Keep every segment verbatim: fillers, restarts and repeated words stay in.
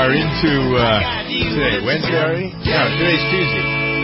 are into, uh, today, Wednesday, are we? No, today's Tuesday.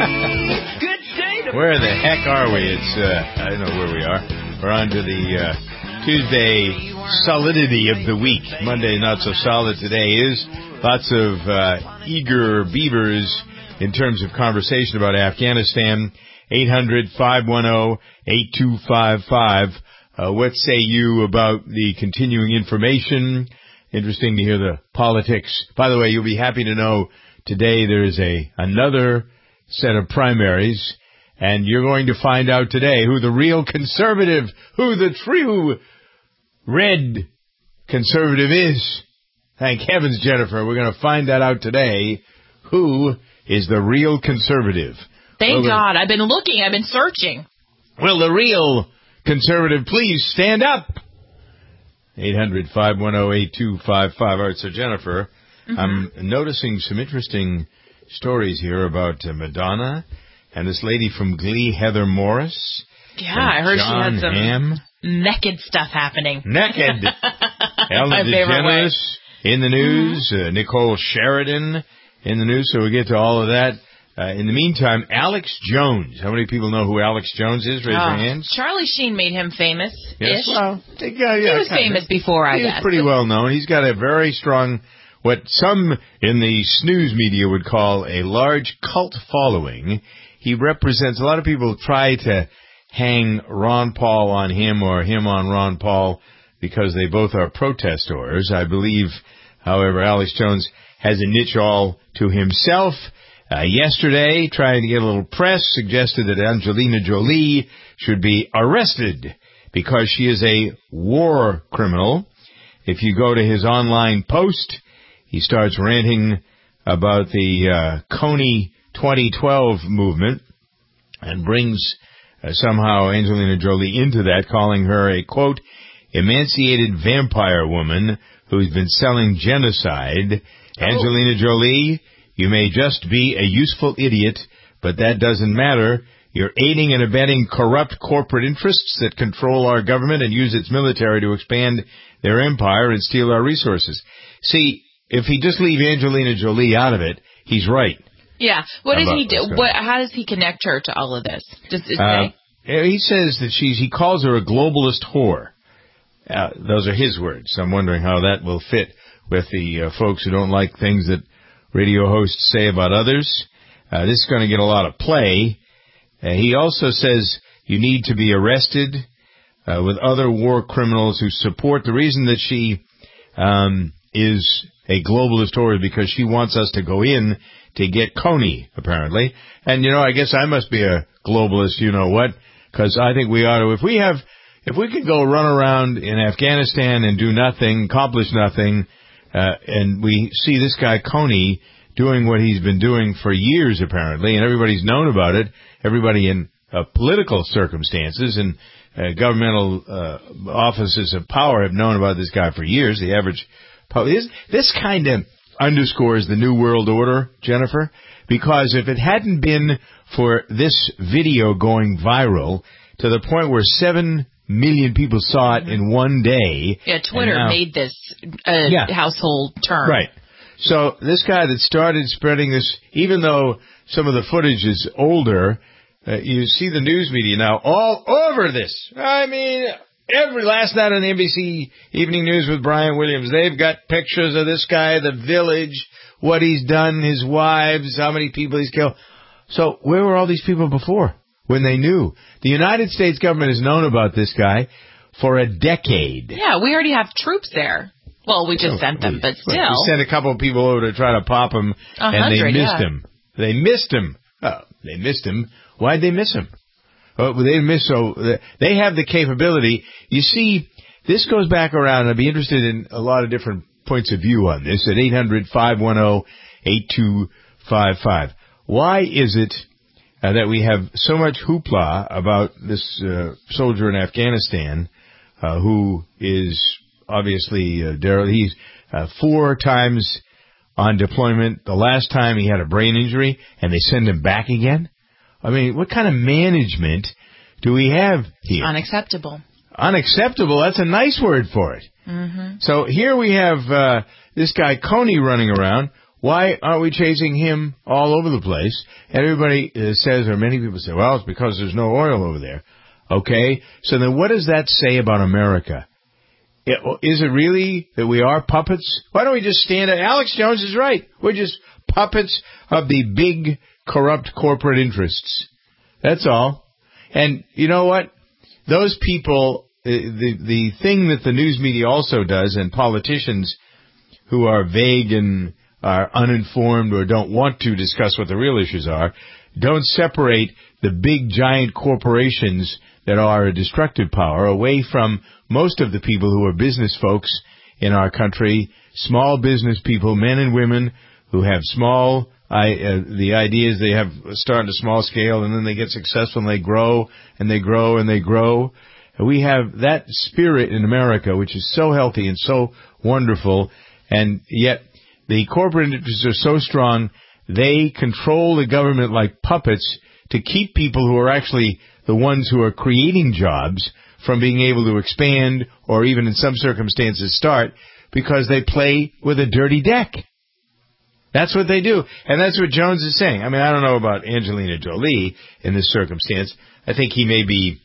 Where the heck are we? It's, uh, I don't know where we are. We're on to the, uh, Tuesday solidity of the week. Monday, not so solid today is. Lots of, uh, eager beavers in terms of conversation about Afghanistan. eight hundred, five one zero, eight two five five. Uh, what say you about the continuing information? Interesting to hear the politics. By the way, you'll be happy to know today there is a another set of primaries, and you're going to find out today who the real conservative, who the true red conservative is. Thank heavens, Jennifer. We're going to find that out today. Who is the real conservative? Thank well, God. I've been looking. I've been searching. Well, the real conservative, please stand up. eight hundred, five one zero, eight two five five. All right, so Jennifer, mm-hmm. I'm noticing some interesting stories here about uh, Madonna and this lady from Glee, Heather Morris. Yeah, I heard John she had some Hamm. naked stuff happening. Naked. Ellen DeGeneres in the news. Mm-hmm. Uh, Nicole Sheridan in the news. So we get to all of that. Uh, in the meantime, Alex Jones. How many people know who Alex Jones is? Raise oh, your hands. Charlie Sheen made him famous. Yes, well, yeah, yeah, he was famous of. before, I he guess. He's pretty well known. He's got a very strong, what some in the snooze media would call a large cult following. He represents, a lot of people try to hang Ron Paul on him or him on Ron Paul because they both are protestors. I believe, however, Alex Jones has a niche all to himself. Uh, yesterday, trying to get a little press, suggested that Angelina Jolie should be arrested because she is a war criminal. If you go to his online post, he starts ranting about the uh, Kony twenty twelve movement and brings uh, somehow Angelina Jolie into that, calling her a, quote, emaciated vampire woman who's been selling genocide. Oh. Angelina Jolie, you may just be a useful idiot, but that doesn't matter. You're aiding and abetting corrupt corporate interests that control our government and use its military to expand their empire and steal our resources. See, if he just leave Angelina Jolie out of it, he's right. Yeah. What does he do? What, how does he connect her to all of this? Does it uh, say? He says that she's, he calls her a globalist whore. Uh, those are his words. I'm wondering how that will fit with the uh, folks who don't like things that radio hosts say about others. Uh, this is going to get a lot of play. Uh, he also says you need to be arrested uh, with other war criminals who support. The reason that she um, is a globalist whore is because she wants us to go in to get Kony, apparently. And, you know, I guess I must be a globalist, you know what, because I think we ought to, if we have, if we could go run around in Afghanistan and do nothing, accomplish nothing, Uh, and we see this guy, Kony, doing what he's been doing for years, apparently, and everybody's known about it. Everybody in uh, political circumstances and uh, governmental uh, offices of power have known about this guy for years. The average public. This, this kind of underscores the New World Order, Jennifer, because if it hadn't been for this video going viral to the point where seven million people saw it in one day. Yeah, Twitter now, made this a yeah, household term. Right. So this guy that started spreading this, even though some of the footage is older, uh, you see the news media now all over this. I mean, every last night on the N B C Evening News with Brian Williams, they've got pictures of this guy, the village, what he's done, his wives, how many people he's killed. So where were all these people before? When they knew. The United States government has known about this guy for a decade. Yeah, we already have troops there. Well, we just oh, sent them, but still. We sent a couple of people over to try to pop him, and they missed yeah. him. They missed him. Oh, they missed him. Why'd they miss him? Oh, they missed, so they have the capability. You see, this goes back around. I'd be interested in a lot of different points of view on this at eight hundred, five one zero, eight two five five. Why is it Uh, that we have so much hoopla about this uh, soldier in Afghanistan uh, who is obviously uh, Daryl. He's uh, four times on deployment. The last time he had a brain injury, and they send him back again. I mean, what kind of management do we have here? Unacceptable. unacceptable, that's a nice word for it. Mm-hmm. So here we have uh, this guy Coney running around. Why aren't we chasing him all over the place? Everybody uh, says, or many people say, well, it's because there's no oil over there. Okay, so then what does that say about America? It, is it really that we are puppets? Why don't we just stand up? Alex Jones is right. We're just puppets of the big, corrupt corporate interests. That's all. And you know what? Those people, the the thing that the news media also does, and politicians who are vague and are uninformed or don't want to discuss what the real issues are, don't separate the big, giant corporations that are a destructive power away from most of the people who are business folks in our country, small business people, men and women who have small, I, uh, the idea is they have start at a small scale and then they get successful and they grow and they grow and they grow. We have that spirit in America, which is so healthy and so wonderful, and yet the corporate interests are so strong, they control the government like puppets to keep people who are actually the ones who are creating jobs from being able to expand or even in some circumstances start, because they play with a dirty deck. That's what they do. And that's what Jones is saying. I mean, I don't know about Angelina Jolie in this circumstance. I think he may be,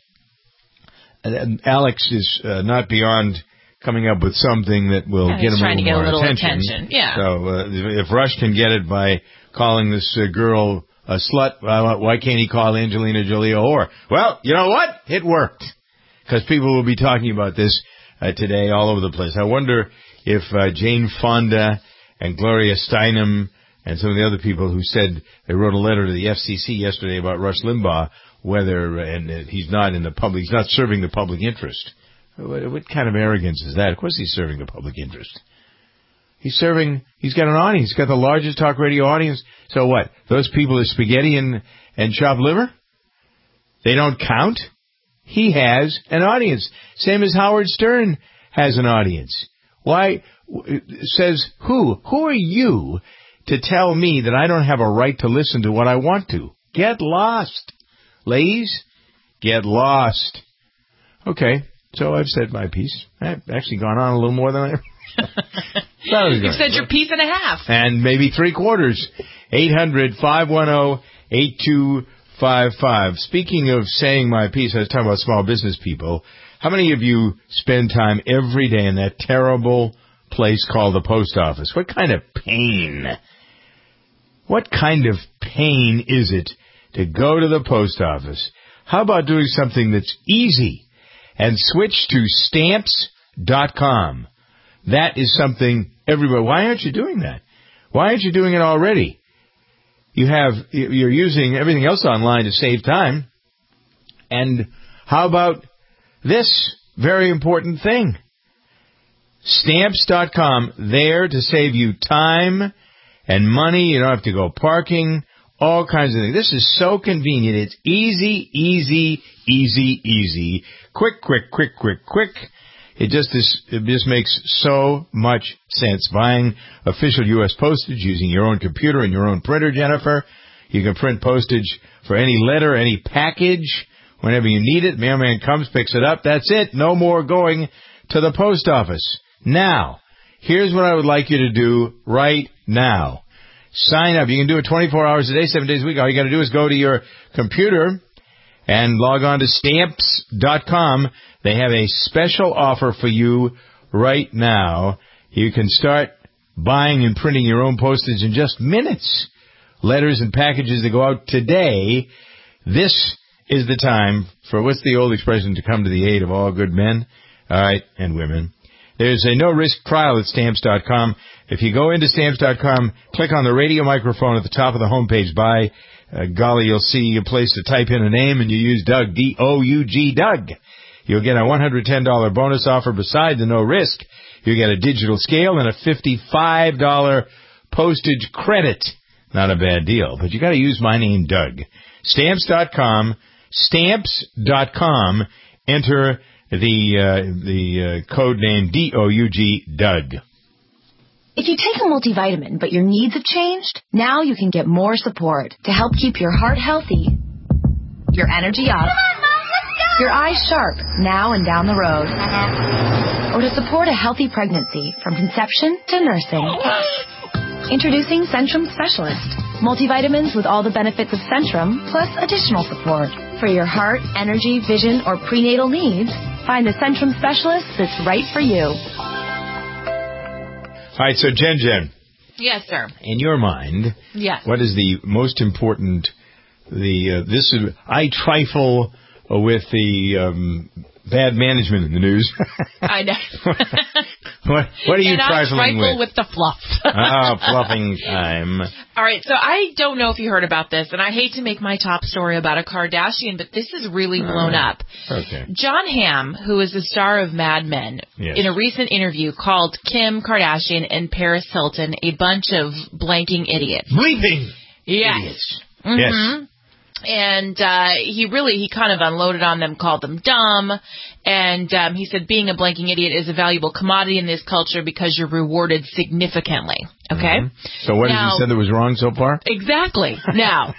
Alex is uh, not beyond coming up with something that will yeah, get him a little get more a little attention. attention. Yeah. So uh, if Rush can get it by calling this uh, girl a slut, uh, why can't he call Angelina Jolie a whore? Well, you know what? It worked. Because people will be talking about this uh, today all over the place. I wonder if uh, Jane Fonda and Gloria Steinem and some of the other people who said they wrote a letter to the F C C yesterday about Rush Limbaugh, whether and uh, he's not in the public, he's not serving the public interest. What, what kind of arrogance is that? Of course he's serving the public interest. He's serving, he's got an audience. He's got the largest talk radio audience. So what? Those people are spaghetti and, and chopped liver? They don't count? He has an audience. Same as Howard Stern has an audience. Why? Says who? Who are you to tell me that I don't have a right to listen to what I want to? Get lost. Ladies, get lost. Okay, so I've said my piece. I've actually gone on a little more than I You've said your piece and a half. And maybe three quarters. eight hundred, five one zero, eight two five five. Speaking of saying my piece, I was talking about small business people. How many of you spend time every day in that terrible place called the post office? What kind of pain? What kind of pain is it to go to the post office? How about doing something that's easy and switch to stamps dot com? That is something everybody, why aren't you doing that? Why aren't you doing it already? You have, you're using everything else online to save time. And how about this very important thing? stamps dot com, there to save you time and money. You don't have to go parking, all kinds of things. This is so convenient. It's easy, easy, easy, easy. Quick, quick, quick, quick, quick. It just is, it just makes so much sense. Buying official U S postage using your own computer and your own printer, Jennifer. You can print postage for any letter, any package, whenever you need it. Mailman comes, picks it up. That's it. No more going to the post office. Now, here's what I would like you to do right now. Sign up. You can do it twenty-four hours a day, seven days a week. All you got to do is go to your computer and log on to stamps dot com. They have a special offer for you right now. You can start buying and printing your own postage in just minutes. Letters and packages that go out today. This is the time for, what's the old expression, to come to the aid of all good men, all right, and women. There's a no-risk trial at stamps dot com. If you go into stamps dot com, click on the radio microphone at the top of the homepage. By uh, golly, you'll see a place to type in a name, and you use Doug, D O U G, Doug. You'll get a one hundred ten dollars bonus offer beside the no risk. You get a digital scale and a fifty-five dollars postage credit. Not a bad deal, but you got to use my name, Doug. stamps dot com, stamps dot com. Enter the uh, the uh, code name D O U G, Doug. If you take a multivitamin but your needs have changed, now you can get more support to help keep your heart healthy, your energy up, your eyes sharp now and down the road. Or to support a healthy pregnancy from conception to nursing. Introducing Centrum Specialist. Multivitamins with all the benefits of Centrum, plus additional support. For your heart, energy, vision, or prenatal needs, find the Centrum Specialist that's right for you. All right, so Jen Jen. Yes, sir. In your mind, yes. What is the most important, the, uh, this is, I trifle with the, um, bad management in the news. I know. what, what are you and trifling I trifle with? with the fluff. Oh, fluffing time. All right, so I don't know if you heard about this, and I hate to make my top story about a Kardashian, but this is really blown uh, up. Okay. Jon Hamm, who is the star of Mad Men, yes. in a recent interview called Kim Kardashian and Paris Hilton a bunch of blanking idiots. Bleeping yes. idiots. Mm-hmm. Yes. And uh, he really, he kind of unloaded on them, called them dumb. And um, he said being a blanking idiot is a valuable commodity in this culture because you're rewarded significantly. Okay? Mm-hmm. So what now, has he said that was wrong so far? Exactly. Now,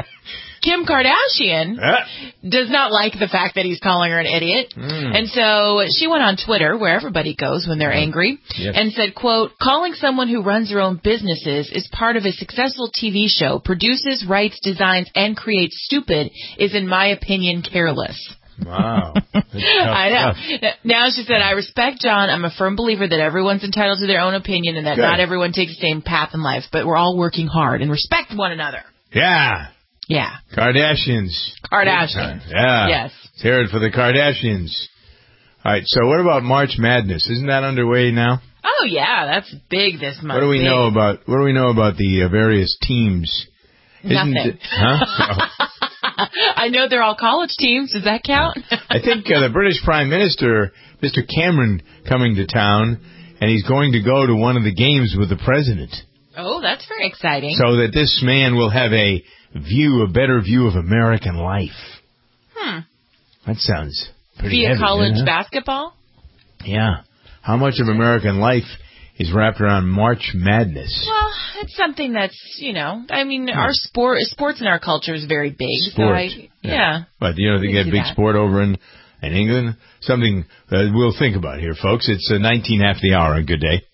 Kim Kardashian ah. does not like the fact that he's calling her an idiot. Mm. And so she went on Twitter, where everybody goes when they're angry, yes. and said, quote, calling someone who runs their own businesses is part of a successful T V show, produces, writes, designs, and creates stupid is, in my opinion, careless. Wow. I know. Now she said, I respect John. I'm a firm believer that everyone's entitled to their own opinion and that Good. not everyone takes the same path in life, but we're all working hard and respect one another. Yeah. Yeah. Kardashians. Kardashians. Yeah. Yes. Let's hear it for the Kardashians. All right, so what about March Madness? Isn't that underway now? Oh, yeah, that's big this month. What do we big. know about What do we know about the uh, various teams? Nothing. Isn't it, huh? No. I know they're all college teams. Does that count? I think uh, the British Prime Minister, Mister Cameron, coming to town, and he's going to go to one of the games with the president. Oh, that's very exciting. So that this man will have a view, a better view of American life. Hmm. That sounds pretty Via heavy, college huh? basketball? Yeah. How much of American life is wrapped around March Madness? Well, it's something that's, you know, I mean, yeah. our sport, sports in our culture is very big. Sport. So I, yeah. yeah. But, you know, they get big that. sport over in, in England. Something uh, we'll think about here, folks. It's uh, nineteen after the hour on Good Day.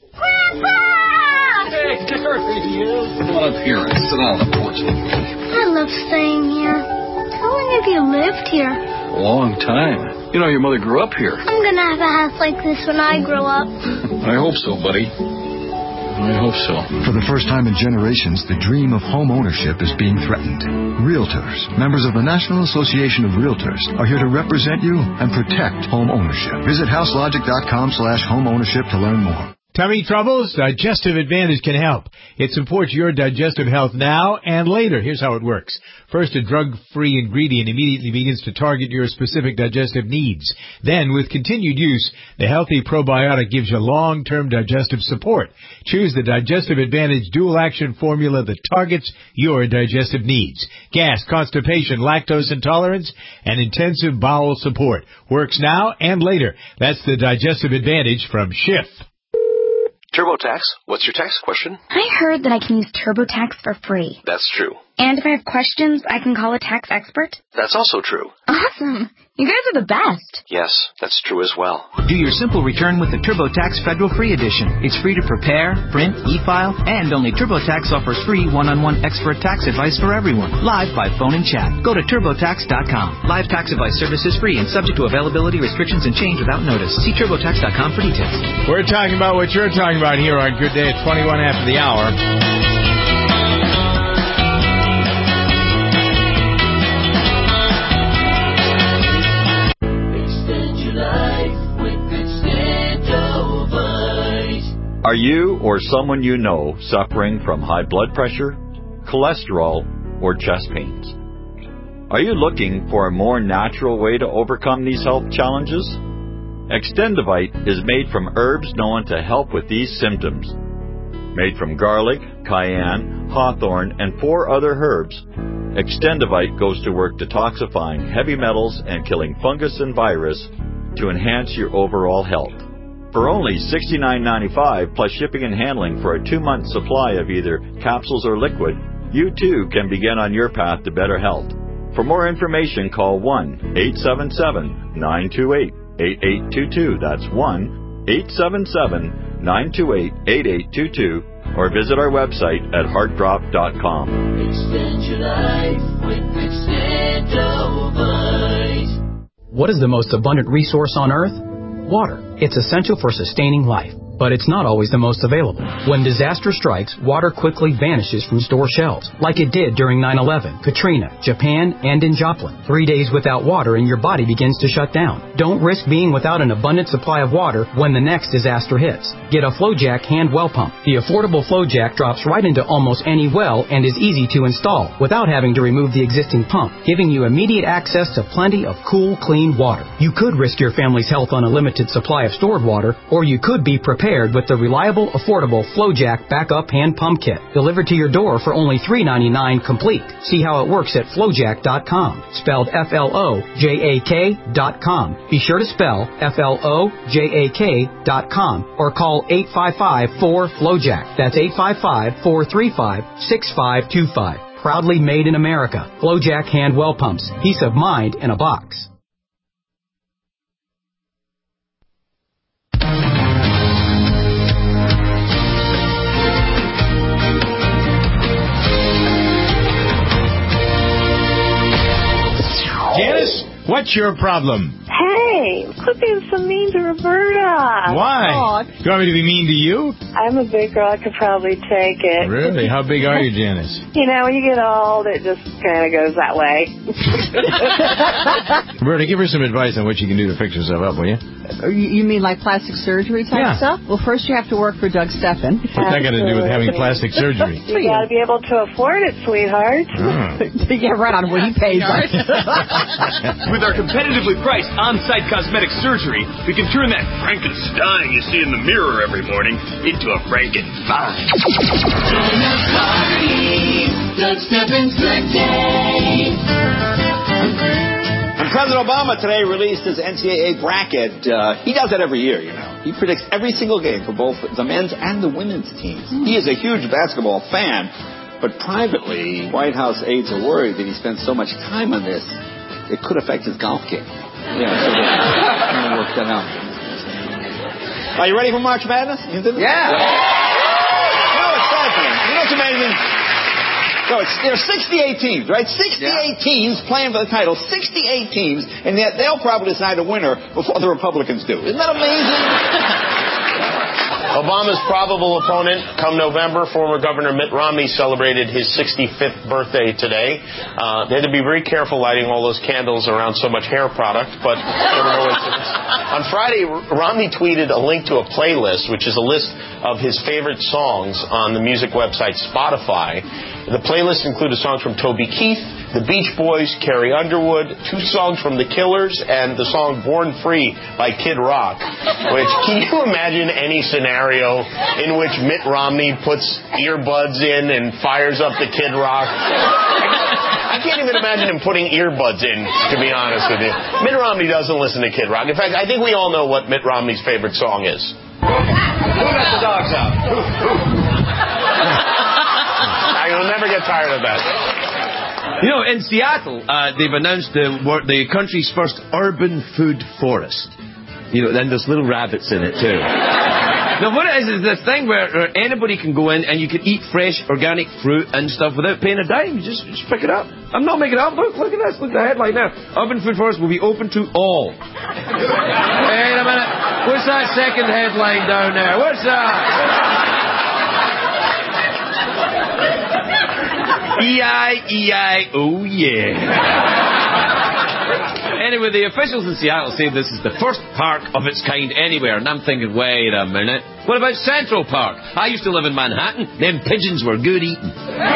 Hey, there he is. Come on up here and sit on the porch. I love staying here. How long have you lived here? A long time. You know, your mother grew up here. I'm going to have a house like this when I grow up. I hope so, buddy. I hope so. For the first time in generations, the dream of home ownership is being threatened. Realtors, members of the National Association of Realtors, are here to represent you and protect home ownership. Visit houselogic.com slash home ownership to learn more. Tummy troubles? Digestive Advantage can help. It supports your digestive health now and later. Here's how it works. First, a drug-free ingredient immediately begins to target your specific digestive needs. Then, with continued use, the healthy probiotic gives you long-term digestive support. Choose the Digestive Advantage dual-action formula that targets your digestive needs. Gas, constipation, lactose intolerance, and intensive bowel support. Works now and later. That's the Digestive Advantage from Schiff. TurboTax, what's your tax question? I heard that I can use TurboTax for free. That's true. And if I have questions, I can call a tax expert? That's also true. Awesome. You guys are the best. Yes, that's true as well. Do your simple return with the TurboTax Federal Free Edition. It's free to prepare, print, e-file, and only TurboTax offers free one-on-one expert tax advice for everyone, live by phone and chat. Go to turbotax dot com. Live tax advice service is free and subject to availability, restrictions, and change without notice. See turbotax dot com for details. We're talking about what you're talking about here on Good Day at twenty-one after the hour. Are you or someone you know suffering from high blood pressure, cholesterol, or chest pains? Are you looking for a more natural way to overcome these health challenges? Extendivite is made from herbs known to help with these symptoms. Made from garlic, cayenne, hawthorn, and four other herbs, Extendivite goes to work detoxifying heavy metals and killing fungus and virus to enhance your overall health. For only sixty-nine ninety-five plus shipping and handling for a two-month supply of either capsules or liquid, you too can begin on your path to better health. For more information, call one eight seven seven, nine two eight, eight eight two two. That's one eight seven seven, nine two eight, eight eight two two. Or visit our website at heart drop dot com. Extend your life with Extendovite. What is the most abundant resource on Earth? Water. It's essential for sustaining life, but it's not always the most available. When disaster strikes, water quickly vanishes from store shelves, like it did during nine eleven, Katrina, Japan, and in Joplin. Three days without water and your body begins to shut down. Don't risk being without an abundant supply of water when the next disaster hits. Get a FlowJack hand well pump. The affordable FlowJack drops right into almost any well and is easy to install without having to remove the existing pump, giving you immediate access to plenty of cool, clean water. You could risk your family's health on a limited supply of stored water, or you could be prepared with the reliable, affordable FlowJack Backup Hand Pump Kit, delivered to your door for only three ninety-nine complete. See how it works at flowjack dot com, spelled F L O J A K dot com. Be sure to spell F L O J A K dot com or call eight five five, four, FlowJack. That's eight five five, four three five, six five two five. Proudly made in America. FlowJack Hand Well Pumps. Peace of mind in a box. Janice, what's your problem? Hey, quit being so mean to Roberta. Why? Oh, You want me to be mean to you? I'm a big girl. I could probably take it. Really? How big are you, Janice? You know, when you get old, it just kind of goes that way. Roberta, give her some advice on what you can do to fix yourself up, will you? You mean like plastic surgery type Yeah. stuff? Well, first you have to work for Doug Steffen. What's that got to do with having plastic surgery? You got to be able to afford it, sweetheart. Oh. Yeah, right on what he pays. With our competitively priced on-site cosmetic surgery, we can turn that Frankenstein you see in the mirror every morning into a Frankenfine. Doug Steffen's birthday. And President Obama today released his N C double A bracket. Uh, he does that every year, you know. He predicts every single game for both the men's and the women's teams. Mm. He is a huge basketball fan, but privately, White House aides are worried that he spends so much time on this, it could affect his golf game. Yeah, so they're trying to work that out. Are you ready for March Madness? You yeah. yeah. You know what's fascinating? You know what's amazing? So it's, there are sixty-eight teams, right? sixty-eight yeah. teams playing for the title. sixty-eight teams, and yet they'll probably decide a winner before the Republicans do. Isn't that amazing? Obama's probable opponent come November, former Governor Mitt Romney, celebrated his sixty-fifth birthday today. Uh, they had to be very careful lighting all those candles around so much hair product, but there were no incidents. On Friday, Romney tweeted a link to a playlist, which is a list of his favorite songs on the music website Spotify. The playlist included songs from Toby Keith, the Beach Boys, Carrie Underwood, two songs from The Killers, and the song Born Free by Kid Rock. Which, can you imagine any scenario in which Mitt Romney puts earbuds in and fires up the Kid Rock? I can't even imagine him putting earbuds in, to be honest with you. Mitt Romney doesn't listen to Kid Rock. In fact, I think we all know what Mitt Romney's favorite song is. Who let the dogs out? I'll never get tired of that. You know, in Seattle, uh, they've announced the the country's first urban food forest. You know, and there's little rabbits in it, too. Now, what it is is this thing where anybody can go in and you can eat fresh, organic fruit and stuff without paying a dime. You just, just pick it up. I'm not making it up. Look, look at this. Look at the headline now. Urban food forest will be open to all. Wait a minute. What's that second headline down there? What's that? E I E I, oh yeah. Anyway, the officials in Seattle say this is the first park of its kind anywhere, and I'm thinking, wait a minute. What about Central Park? I used to live in Manhattan. Them pigeons were good eating.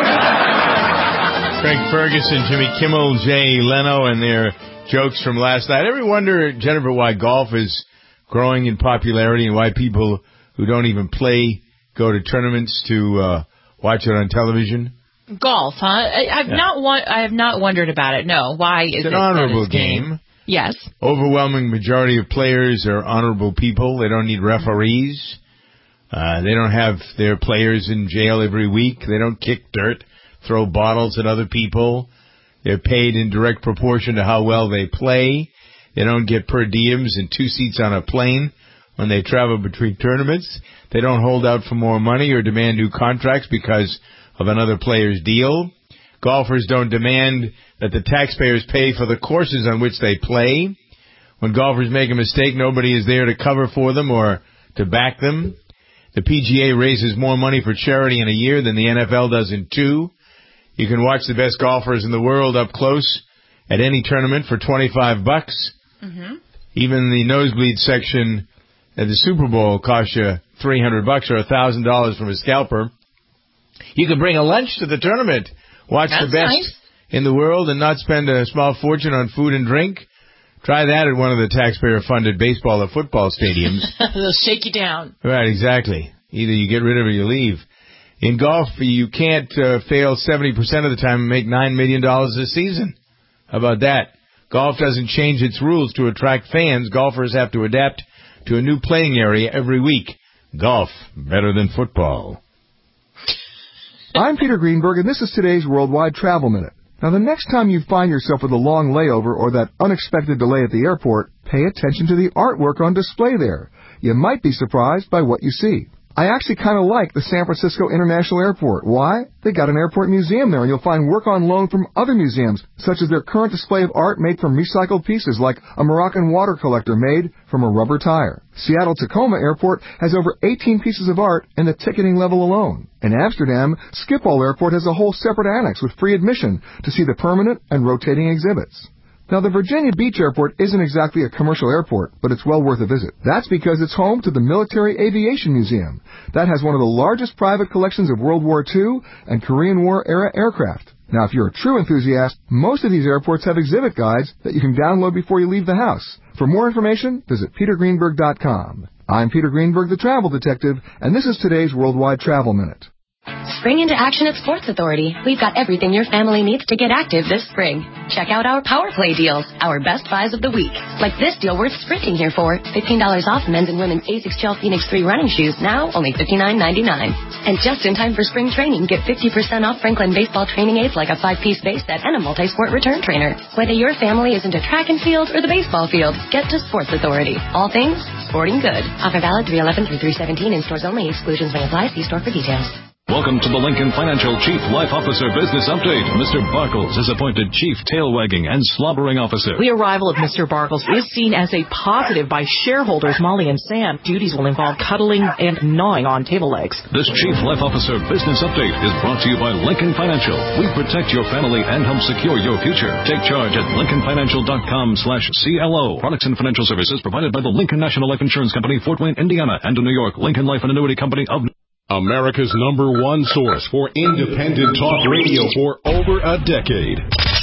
Craig Ferguson, Jimmy Kimmel, Jay Leno, and their jokes from last night. Ever wonder, Jennifer, why golf is growing in popularity and why people who don't even play go to tournaments to uh, watch it on television? Golf, huh? I, I've yeah. not wa- I have not wondered about it. No, why is it's it an honorable game? game? Yes. Overwhelming majority of players are honorable people. They don't need referees. Uh, they don't have their players in jail every week. They don't kick dirt, throw bottles at other people. They're paid in direct proportion to how well they play. They don't get per diems and two seats on a plane when they travel between tournaments. They don't hold out for more money or demand new contracts because of another player's deal. Golfers don't demand that the taxpayers pay for the courses on which they play. When golfers make a mistake, nobody is there to cover for them or to back them. The P G A raises more money for charity in a year than the N F L does in two. You can watch the best golfers in the world up close at any tournament for twenty-five bucks. Mm-hmm. Even the nosebleed section at the Super Bowl costs you three hundred bucks or one thousand dollars from a scalper. You can bring a lunch to the tournament, watch That's the best nice. in the world, and not spend a small fortune on food and drink. Try that at one of the taxpayer-funded baseball or football stadiums. They'll shake you down. Right, exactly. Either you get rid of it or you leave. In golf, you can't uh, fail seventy percent of the time and make nine million dollars a season. How about that? Golf doesn't change its rules to attract fans. Golfers have to adapt to a new playing area every week. Golf, better than football. I'm Peter Greenberg, and this is today's Worldwide Travel Minute. Now, the next time you find yourself with a long layover or that unexpected delay at the airport, pay attention to the artwork on display there. You might be surprised by what you see. I actually kind of like the San Francisco International Airport. Why? They got an airport museum there, and you'll find work on loan from other museums, such as their current display of art made from recycled pieces, like a Moroccan water collector made from a rubber tire. Seattle-Tacoma Airport has over eighteen pieces of art in the ticketing level alone. In Amsterdam, Schiphol Airport has a whole separate annex with free admission to see the permanent and rotating exhibits. Now, the Virginia Beach Airport isn't exactly a commercial airport, but it's well worth a visit. That's because it's home to the Military Aviation Museum. That has one of the largest private collections of World War Two and Korean War-era aircraft. Now, if you're a true enthusiast, most of these airports have exhibit guides that you can download before you leave the house. For more information, visit peter greenberg dot com. I'm Peter Greenberg, the Travel Detective, and this is today's Worldwide Travel Minute. Spring into action at Sports Authority. We've got everything your family needs to get active this spring. Check out our Power Play deals, our best buys of the week. Like this deal worth sprinting here for. fifteen dollars off men's and women's ASICS Gel Phoenix three running shoes, now only fifty-nine ninety-nine. And just in time for spring training, get fifty percent off Franklin baseball training aids like a five-piece base set and a multi-sport return trainer. Whether your family is into track and field or the baseball field, get to Sports Authority. All things sporting good. Offer valid three eleven through three seventeen in stores only. Exclusions may apply. See store for details. Welcome to the Lincoln Financial Chief Life Officer Business Update. Mister Barkles is appointed Chief Tail-Wagging and Slobbering Officer. The arrival of Mister Barkles is seen as a positive by shareholders Molly and Sam. Duties will involve cuddling and gnawing on table legs. This Chief Life Officer Business Update is brought to you by Lincoln Financial. We protect your family and help secure your future. Take charge at lincoln financial dot com slash C L O. Products and financial services provided by the Lincoln National Life Insurance Company, Fort Wayne, Indiana, and in New York, Lincoln Life and Annuity Company of America's number one source for independent talk radio for over a decade.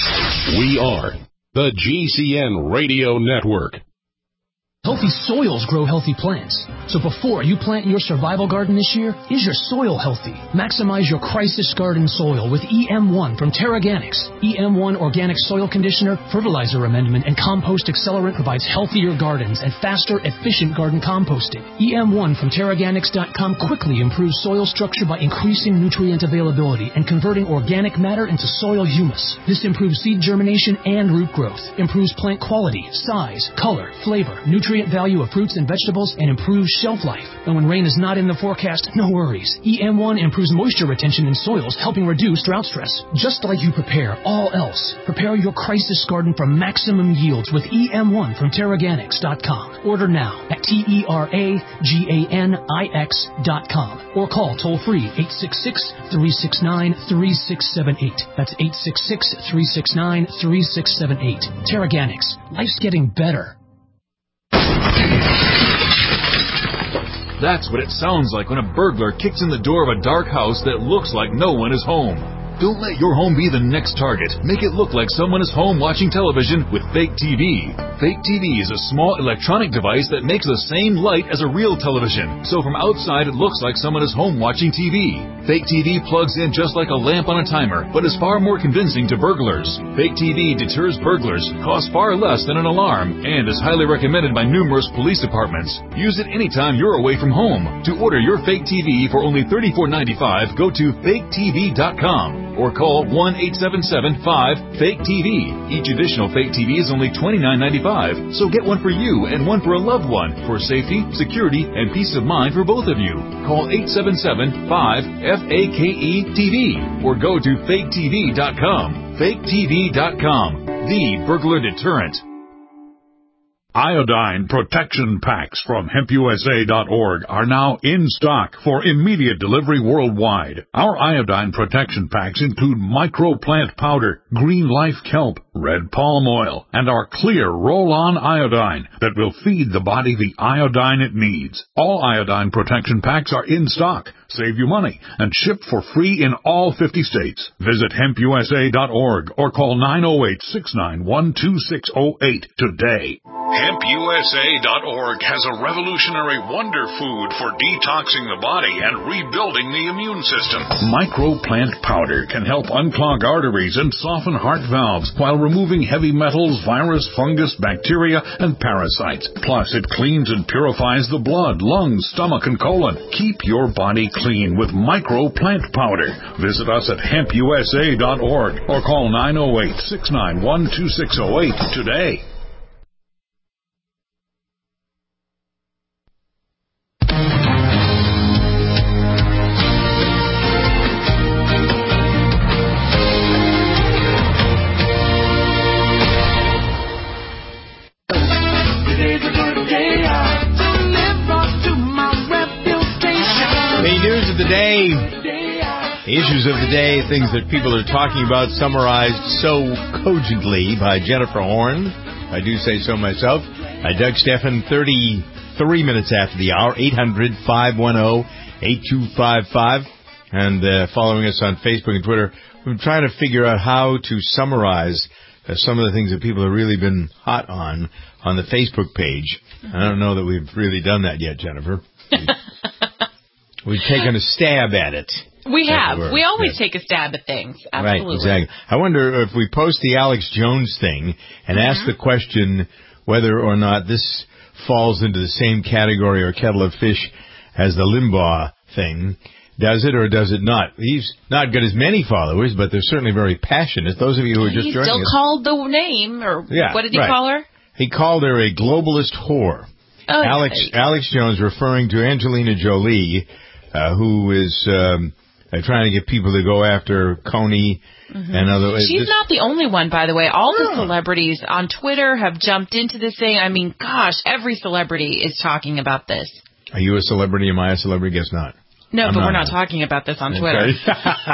We are the G C N Radio Network. Healthy soils grow healthy plants. So before you plant your survival garden this year, is your soil healthy? Maximize your crisis garden soil with E M one from TerraGanix. E M one Organic Soil Conditioner, Fertilizer Amendment, and Compost Accelerant provides healthier gardens and faster, efficient garden composting. E M one from Terraganix dot com quickly improves soil structure by increasing nutrient availability and converting organic matter into soil humus. This improves seed germination and root growth, improves plant quality, size, color, flavor, nutrient value of fruits and vegetables, and improves shelf life. And when rain is not in the forecast, no worries. E M one improves moisture retention in soils, helping reduce drought stress. Just like you prepare all else, prepare your crisis garden for maximum yields with E M one from Terraganix dot com. Order now at T E R A G A N I X dot com or call toll-free eight six six, three six nine, three six seven eight. That's eight six six, three six nine, three six seven eight. Terraganix. Life's getting better. That's what it sounds like when a burglar kicks in the door of a dark house that looks like no one is home. Don't let your home be the next target. Make it look like someone is home watching television with Fake T V. Fake T V is a small electronic device that makes the same light as a real television. So from outside, it looks like someone is home watching T V. Fake T V plugs in just like a lamp on a timer, but is far more convincing to burglars. Fake T V deters burglars, costs far less than an alarm, and is highly recommended by numerous police departments. Use it anytime you're away from home. To order your Fake T V for only thirty-four ninety-five, go to fake T V dot com. or call one eight seven seven five fake T V. Each additional fake T V is only twenty-nine ninety-five, so get one for you and one for a loved one for safety, security, and peace of mind for both of you. Call eight seven seven five F A K E T V or go to fake T V dot com. fake T V dot com, the burglar deterrent. Iodine protection packs from hemp U S A dot org are now in stock for immediate delivery worldwide. Our iodine protection packs include microplant powder, green life kelp, red palm oil, and our clear roll-on iodine that will feed the body the iodine it needs. All iodine protection packs are in stock, save you money, and ship for free in all fifty states. Visit hemp U S A dot org or call nine oh eight, six nine one, two six oh eight today. hemp U S A dot org has a revolutionary wonder food for detoxing the body and rebuilding the immune system. Microplant powder can help unclog arteries and soften heart valves while removing heavy metals, virus, fungus, bacteria, and parasites. Plus, it cleans and purifies the blood, lungs, stomach, and colon. Keep your body clean with microplant powder. Visit us at hemp U S A dot org or call nine oh eight, six nine one, two six oh eight today. Issues of the day, things that people are talking about, summarized so cogently by Jennifer Horn. I do say so myself. Uh, Doug Stephan, thirty-three minutes after the hour, eight hundred, five one zero, eight two five five. And uh, following us on Facebook and Twitter, we're trying to figure out how to summarize uh, some of the things that people have really been hot on on the Facebook page. And I don't know that we've really done that yet, Jennifer. We've, we've taken a stab at it. We have. We always yeah. take a stab at things. Absolutely. Right, exactly. I wonder if we post the Alex Jones thing and mm-hmm. ask the question whether or not this falls into the same category or kettle of fish as the Limbaugh thing. Does it or does it not? He's not got as many followers, but they're certainly very passionate. Those of you who are just he joining us. He still called the name, or yeah, what did he right. call her? He called her a globalist whore. Oh, Alex yeah. Alex Jones referring to Angelina Jolie, uh, who is... Um, They're trying to get people to go after Coney mm-hmm. and other... She's this, not the only one, by the way. All the celebrities on Twitter have jumped into this thing. I mean, gosh, every celebrity is talking about this. Are you a celebrity? Am I a celebrity? Guess not. No, I'm but not we're not a... talking about this on Twitter. Okay.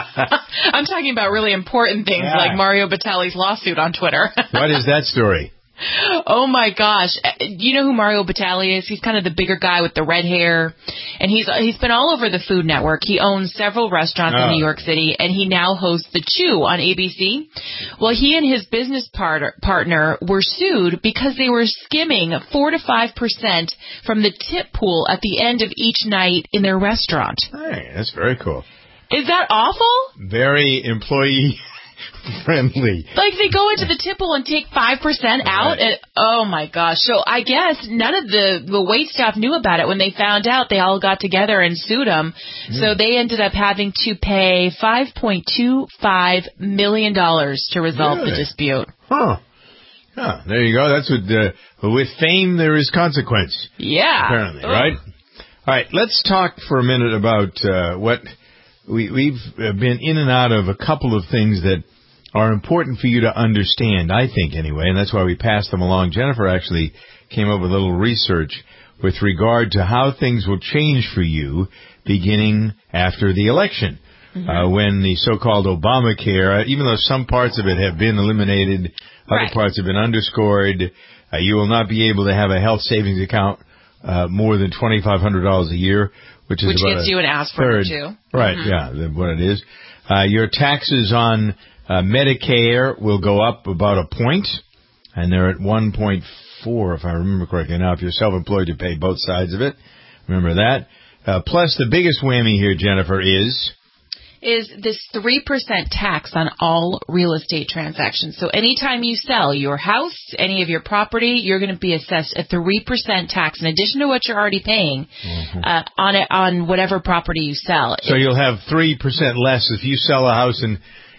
I'm talking about really important things yeah. like Mario Batali's lawsuit on Twitter. What is that story? Oh, my gosh. You know who Mario Batali is? He's kind of the bigger guy with the red hair. And he's he's been all over the Food Network. He owns several restaurants oh. in New York City, and he now hosts The Chew on A B C. Well, he and his business part- partner were sued because they were skimming four to five percent from the tip pool at the end of each night in their restaurant. Hey, that's very cool. Is that awful? Very employee... friendly. Like they go into the tip pool and take five percent out? Right. And, oh, my gosh. So I guess none of the, the wait staff knew about it. When they found out, they all got together and sued them. Mm. So they ended up having to pay five point two five million dollars to resolve really? the dispute. Huh. Huh. There you go. That's what, uh, with fame, there is consequence. Yeah. Apparently, Ugh. right? All right. Let's talk for a minute about uh, what... We, we've been in and out of a couple of things that are important for you to understand, I think, anyway, and that's why we passed them along. Jennifer actually came up with a little research with regard to how things will change for you beginning after the election, mm-hmm. uh, when the so-called Obamacare, uh, even though some parts of it have been eliminated, other right. parts have been underscored, uh, you will not be able to have a health savings account uh, more than twenty-five hundred dollars a year. Which, is Which about gets you an aspirin, too. Right, mm-hmm. yeah, what it is. Uh, your taxes on uh, Medicare will go up about a point, and they're at one point four, if I remember correctly. Now, if you're self-employed, you pay both sides of it. Remember that. Uh, plus, the biggest whammy here, Jennifer, is... is this three percent tax on all real estate transactions. So anytime you sell your house, any of your property, you're going to be assessed a three percent tax in addition to what you're already paying mm-hmm. uh, on it, on whatever property you sell. So you'll have three percent less if you sell a house and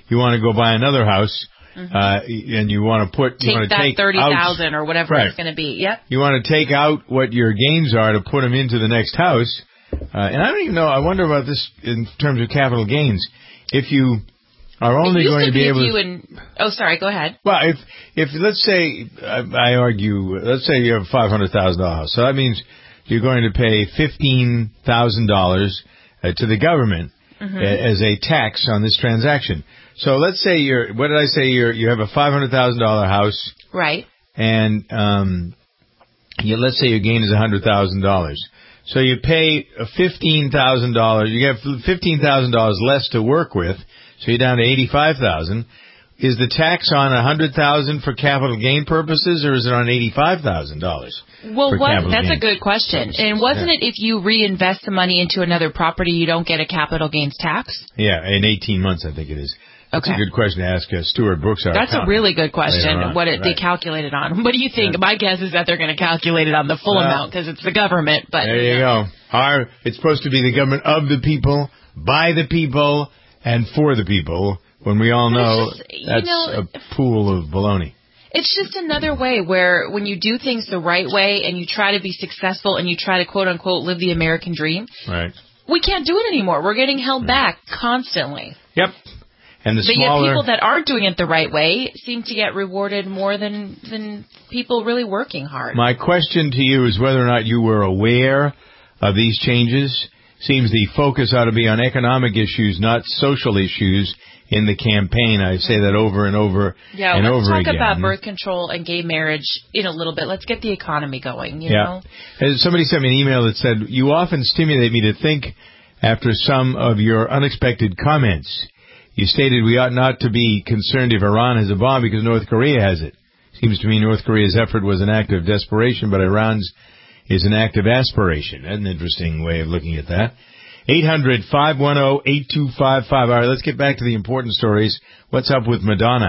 you want to go buy another house, Mhm. uh, and you want to put, you Take want to that take thirty thousand out, or whatever right. it's going to be. Yep. You want to take out what your gains are to put them into the next house. Uh, and I don't even know, I wonder about this in terms of capital gains. If you are only it used going to to be be able if to... you and, oh, sorry, go ahead. Well, if, if let's say, I, I argue, let's say you have a five hundred thousand dollars house. So that means you're going to pay fifteen thousand dollars uh, to the government Mhm. a- as a tax on this transaction. So let's say you're, what did I say, you're, you have a five hundred thousand dollars house. Right. And, um, you, let's say your gain is one hundred thousand dollars. So you pay fifteen thousand dollars, you have fifteen thousand dollars less to work with, so you're down to eighty-five thousand dollars. Is the tax on one hundred thousand dollars for capital gain purposes, or is it on eighty-five thousand dollars? Well, for what, capital that's gain? a good question. And wasn't Yeah. it if you reinvest the money into another property, you don't get a capital gains tax? Yeah, in eighteen months, I think it is. That's Okay. a good question to ask uh, Stuart Brooks. Our That's a accountant, really good question, later on. what it, they Right. calculate it on. What do you think? My guess is that they're going to calculate it on the full Well, amount because it's the government. But There you go. Our, it's supposed to be the government of the people, by the people, and for the people, when we all But it's know just, you that's know, a pool of baloney. It's just another way where when you do things the right way and you try to be successful and you try to quote unquote live the American dream, Right. we can't do it anymore. We're getting held back constantly. Yep. And the But smaller... yet people that aren't doing it the right way seem to get rewarded more than, than people really working hard. My question to you is whether or not you were aware of these changes. Seems the focus ought to be on economic issues, not social issues in the campaign. I say that over and over Yeah, and let's over talk again. about birth control and gay marriage in a little bit. Let's get the economy going, you yeah. know? And somebody sent me an email that said, you often stimulate me to think after some of your unexpected comments. You stated we ought not to be concerned if Iran has a bomb because North Korea has it. Seems to me North Korea's effort was an act of desperation, but Iran's is an act of aspiration. That's an interesting way of looking at that. eight hundred, five one zero, eight two five five. All right, let's get back to the important stories. What's up with Madonna?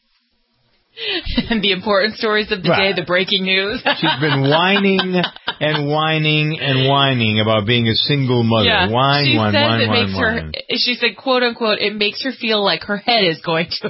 And the important stories of the Well, day, the breaking news. She's been whining and whining and whining about being a single mother. Yeah, whine, she whine, says whine, it whine, makes whine. her. She said, "quote unquote," it makes her feel like her head is going to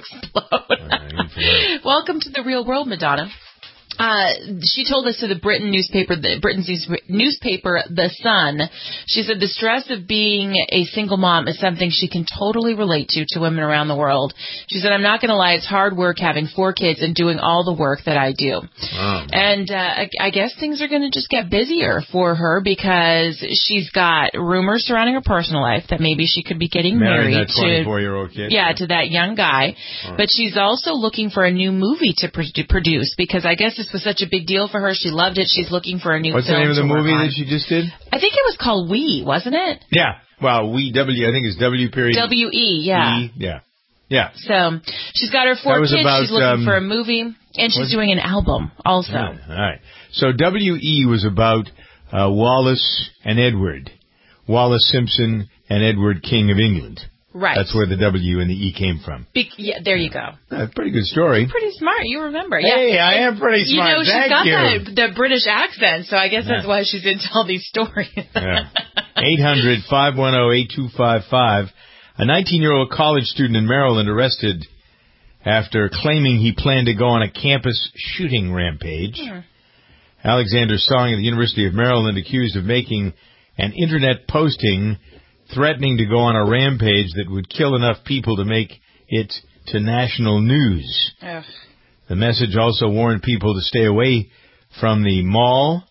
explode. Welcome to the real world, Madonna. Uh, she told us to the Britain newspaper, the Britain's news, newspaper, The Sun. She said the stress of being a single mom is something she can totally relate to to women around the world. She said, "I'm not going to lie, it's hard work having four kids and doing all the work that I do." Wow. And uh, I, I guess things are going to just get busier for her because she's got rumors surrounding her personal life that maybe she could be getting Married married that to twenty-four-year-old kid. yeah, to that young guy. Right. But she's also looking for a new movie to pr- to produce because I guess this was such a big deal for her. She loved it. She's looking for a new What's the film name of the to work movie on. that she just did? I think it was called We, wasn't it? Yeah. Well, we, W, I think it's W period. W E, yeah. E, yeah. Yeah. So she's got her four That was kids. about, she's looking um, for a movie, and she's was- doing an album also. All right. So W E was about uh, Wallace and Edward. Wallace Simpson and Edward King of England. Right. That's where the W and the E came from. Be- yeah, there you go. Uh, pretty good story. Pretty smart. You remember. Hey, yeah. I am pretty smart. You know, she's Thank got you. that the British accent, so I guess that's Yeah. why she's into all these stories. Yeah. eight hundred, five one zero, eight two five five. A nineteen-year-old college student in Maryland arrested after claiming he planned to go on a campus shooting rampage. Hmm. Alexander Song of the University of Maryland accused of making an internet posting threatening to go on a rampage that would kill enough people to make it to national news. Ugh. The message also warned people to stay away from the mall.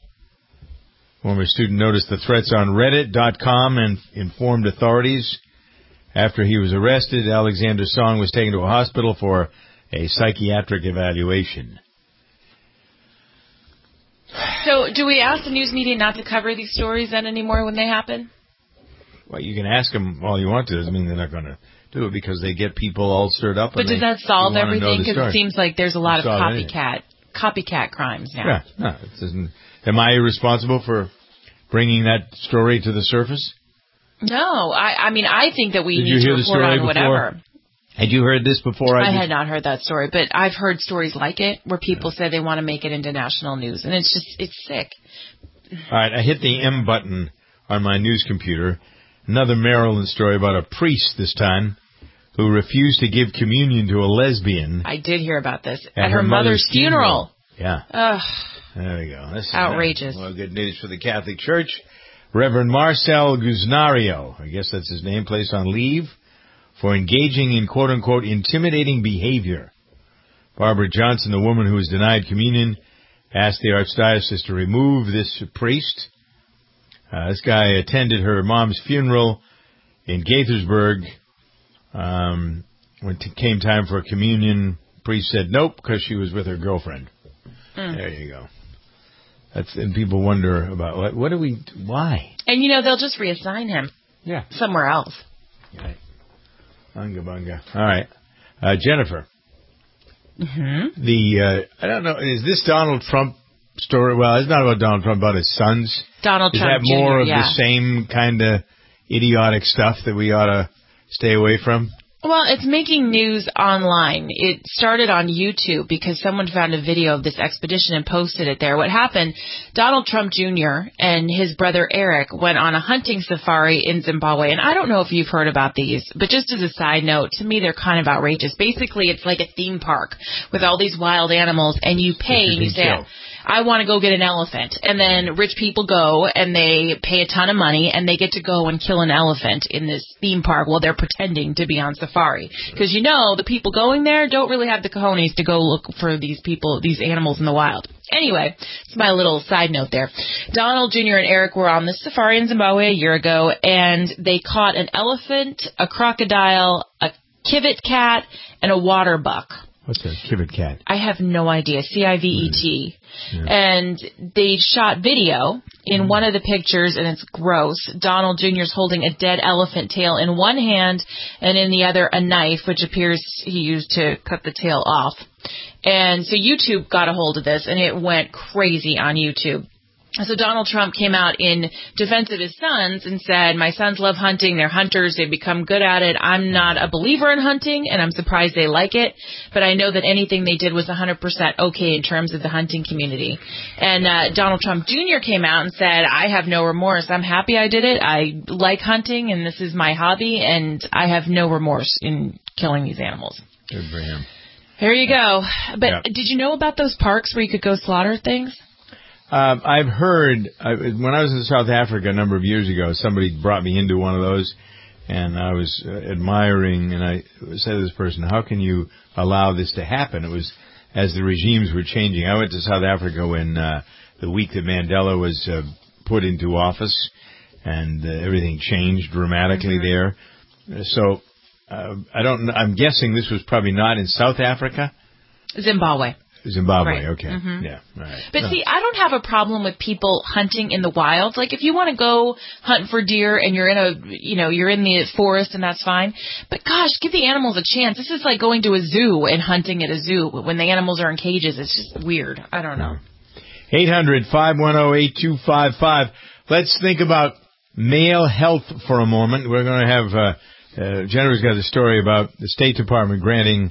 Former student noticed the threats on reddit dot com and informed authorities. After he was arrested, Alexander Song was taken to a hospital for a psychiatric evaluation. So, do we ask the news media not to cover these stories then anymore when they happen? Well, you can ask them all you want to. Doesn't mean they're not going to do it because they get people all stirred up. But and does they, that solve they wanna know everything? the Because story. it seems like there's a lot of Solve anything. copycat copycat crimes now. Yeah, no, it doesn't. Am I responsible for bringing that story to the surface? No, I, I mean, I think that we Did need you to hear the report story on before? whatever. Had you heard this before? I I, had just, not heard that story, but I've heard stories like it where people say they want to make it into national news, and it's just, it's sick. All right, I hit the M button on my news computer. Another Maryland story about a priest this time who refused to give communion to a lesbian. I did hear about this. At, At her, her mother's, mother's funeral. funeral. Yeah. Ugh. There we go. This outrageous. Is, uh, well, good news for the Catholic Church. Reverend Marcel Guznario, I guess that's his name, placed on leave for engaging in quote-unquote intimidating behavior. Barbara Johnson, the woman who was denied communion, asked the Archdiocese to remove this priest. Uh, this guy attended her mom's funeral in Gaithersburg. Um, when it came time for a communion, the priest said nope because she was with her girlfriend. Mm. There you go. That's, and people wonder about what, what do we, why? And, you know, they'll just reassign him. Yeah. Somewhere else. Right. Bunga bunga. All right. Uh, Jennifer. Mm-hmm. The, uh, I don't know, is this Donald Trump story? Well, it's not about Donald Trump, about his sons. Donald is Trump Is that more Junior, of yeah. the same kind of idiotic stuff that we ought to stay away from? Well, it's making news online. It started on YouTube because someone found a video of this expedition and posted it there. What happened, Donald Trump Junior and his brother Eric went on a hunting safari in Zimbabwe. And I don't know if you've heard about these, but just as a side note, to me they're kind of outrageous. Basically, it's like a theme park with all these wild animals, and you pay and you say, I want to go get an elephant. And then rich people go and they pay a ton of money and they get to go and kill an elephant in this theme park while they're pretending to be on safari. Because, you know, the people going there don't really have the cojones to go look for these people, these animals in the wild. Anyway, it's my little side note there. Donald Junior and Eric were on this safari in Zimbabwe a year ago, and they caught an elephant, a crocodile, a civet cat, and a water buck. What's a civet cat? I have no idea. C I V E T. Yeah. And they shot video in one of the pictures, and it's gross. Donald Junior's holding a dead elephant tail in one hand, and in the other a knife, which appears he used to cut the tail off. And so YouTube got a hold of this, and it went crazy on YouTube. So Donald Trump came out in defense of his sons and said, my sons love hunting. They're hunters. They've become good at it. I'm not a believer in hunting, and I'm surprised they like it. But I know that anything they did was one hundred percent okay in terms of the hunting community. And uh, Donald Trump Junior came out and said, I have no remorse. I'm happy I did it. I like hunting, and this is my hobby, and I have no remorse in killing these animals. Good for him. There you go. But yep. Did you know about those parks where you could go slaughter things? Um, I've heard, I, when I was in South Africa a number of years ago, somebody brought me into one of those, and I was uh, admiring, and I said to this person, how can you allow this to happen? It was as the regimes were changing. I went to South Africa when uh, the week that Mandela was uh, put into office, and uh, everything changed dramatically there. So uh, I don't. I'm guessing this was probably not in South Africa? Zimbabwe. Zimbabwe, right. okay. Mm-hmm. Yeah, all right. But no. see, I don't have a problem with people hunting in the wild. Like, if you want to go hunt for deer and you're in a, you know, you're in the forest, and that's fine. But gosh, give the animals a chance. This is like going to a zoo and hunting at a zoo when the animals are in cages. It's just weird. I don't know. eight hundred, five one zero, eight two five five. Let's think about male health for a moment. We're going to have, uh, uh, Jennifer's got a story about the State Department granting